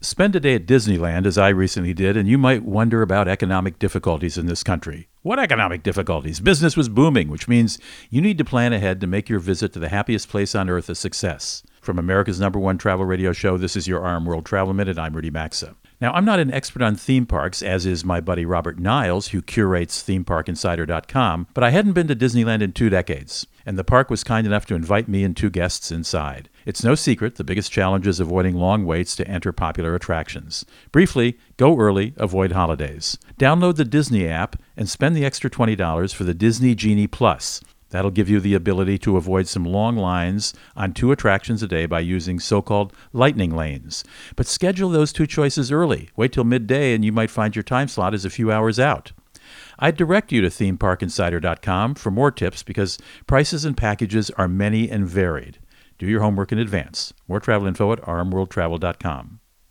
Spend a day at Disneyland, as I recently did, and you might wonder about economic difficulties in this country. What economic difficulties? Business was booming, which means you need to plan ahead to make your visit to the happiest place on earth a success. From America's #1 travel radio show, this is your RM World Travel Minute. I'm Rudy Maxa. Now, I'm not an expert on theme parks, as is my buddy Robert Niles, who curates themeparkinsider.com, but I hadn't been to Disneyland in 2 decades, and the park was kind enough to invite me and 2 guests inside. It's no secret the biggest challenge is avoiding long waits to enter popular attractions. Briefly, go early, avoid holidays. Download the Disney app and spend the extra $20 for the Disney Genie Plus. That'll give you the ability to avoid some long lines on 2 attractions a day by using so-called lightning lanes. But schedule those 2 choices early. Wait till midday and you might find your time slot is a few hours out. I'd direct you to themeparkinsider.com for more tips because prices and packages are many and varied. Do your homework in advance. More travel info at rmworldtravel.com.